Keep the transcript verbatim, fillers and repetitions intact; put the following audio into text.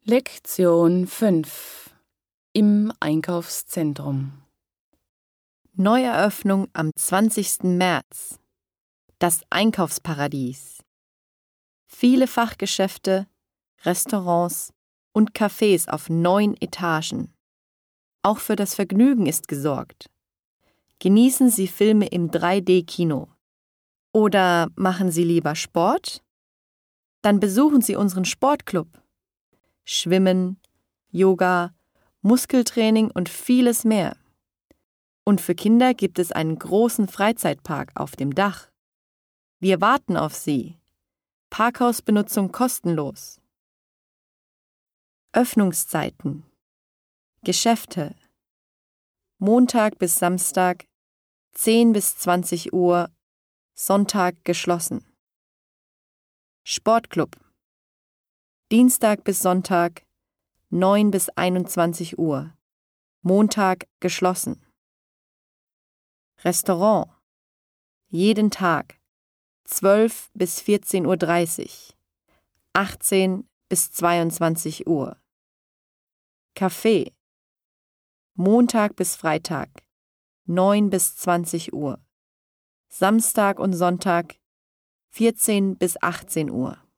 Lektion fünf im Einkaufszentrum. Neueröffnung am zwanzigsten März. Das Einkaufsparadies. Viele Fachgeschäfte, Restaurants und Cafés auf neun Etagen. Auch für das Vergnügen ist gesorgt. Genießen Sie Filme im drei D Kino. Oder machen Sie lieber Sport? Dann besuchen Sie unseren Sportclub. Schwimmen, Yoga, Muskeltraining und vieles mehr. Und für Kinder gibt es einen großen Freizeitpark auf dem Dach. Wir warten auf Sie. Parkhausbenutzung kostenlos. Öffnungszeiten. Geschäfte. Montag bis Samstag, zehn bis zwanzig Uhr, Sonntag geschlossen. Sportclub. Dienstag bis Sonntag, neun bis einundzwanzig Uhr, Montag geschlossen. Restaurant. Jeden Tag, zwölf bis vierzehn Uhr dreißig, achtzehn bis zweiundzwanzig Uhr. Café. Montag bis Freitag, neun bis zwanzig Uhr, Samstag und Sonntag, vierzehn bis achtzehn Uhr.